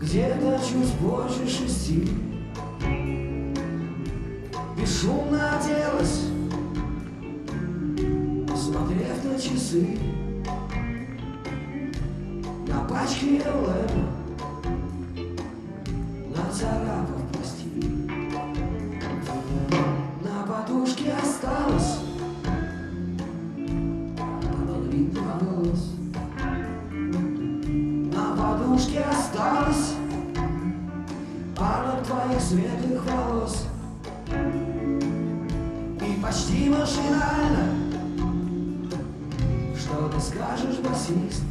где-то чуть больше 6. Бесшумно оделась, смотрев на часы, на пачке ЛМ, нацарапав прости. На подушке осталось половина волос. На подушке осталось пара твоих светлых волос. И почти машинально: что ты скажешь, басист?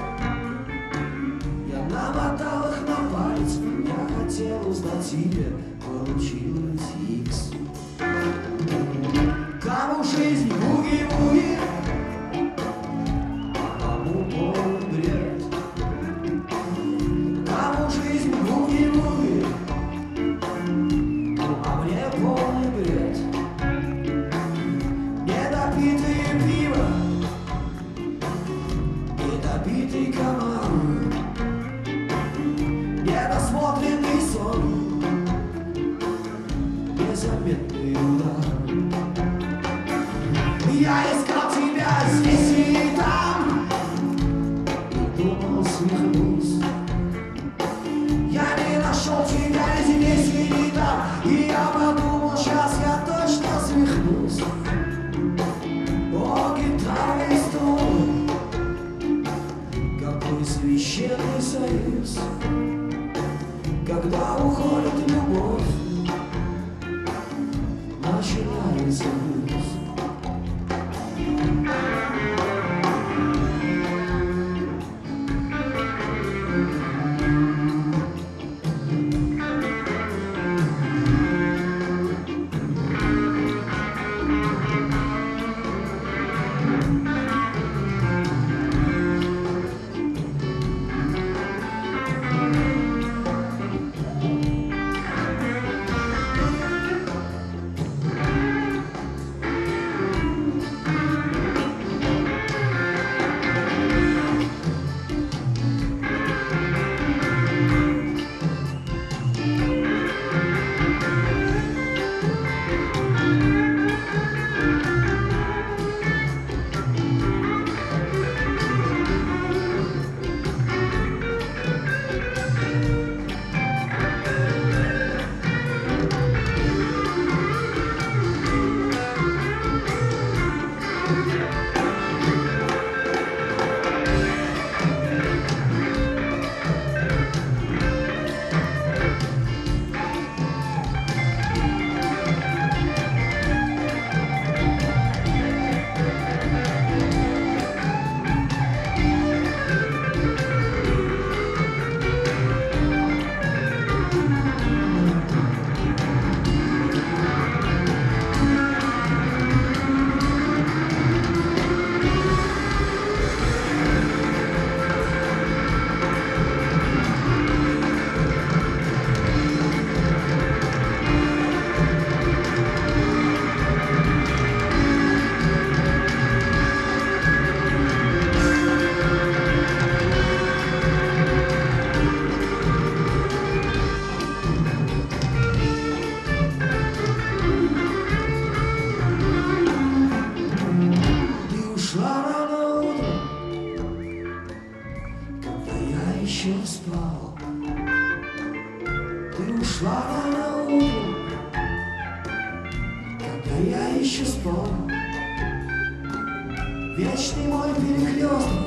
Я намотал их на палец, я хотел узнать тебя, получилось икс. Кому жизнь буги-буги, а кому полный бред. Кому жизнь буги-буги, а мне полный бред. Недопитое пиво, недопитый комар, недосмотренный сон, незаметный удар. Я искал тебя здесь и там, и думал, свихнусь. Я не нашел тебя ни здесь и не там, и я подумал, сейчас я точно свихнусь. О, гитара и струн, какой священный союз, когда уходит любовь, начинается блюз. Еще спал, ты ушла рано утром, когда я еще спал. Вечный мой перекресток,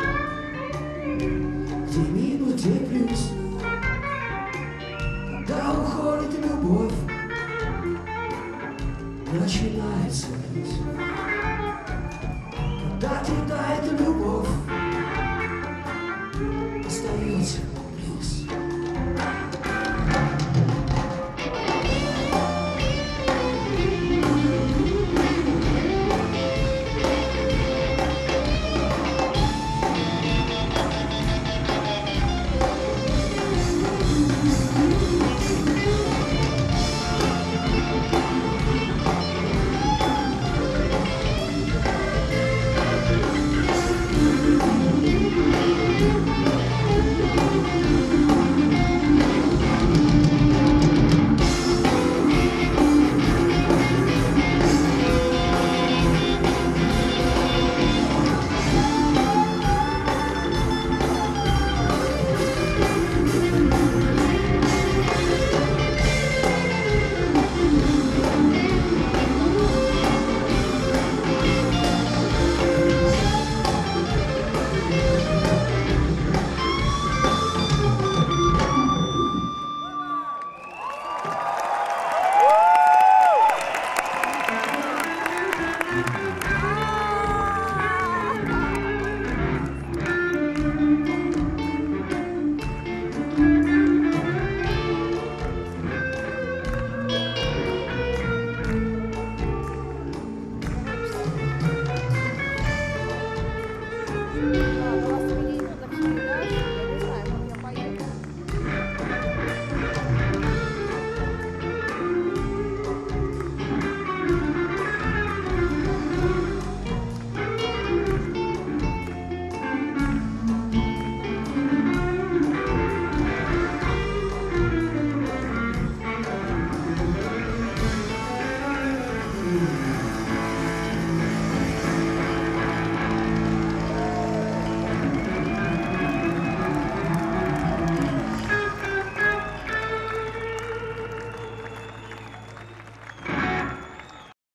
где минус, где плюс, когда уходит любовь, начинается плюс. Когда теряет любовь, остается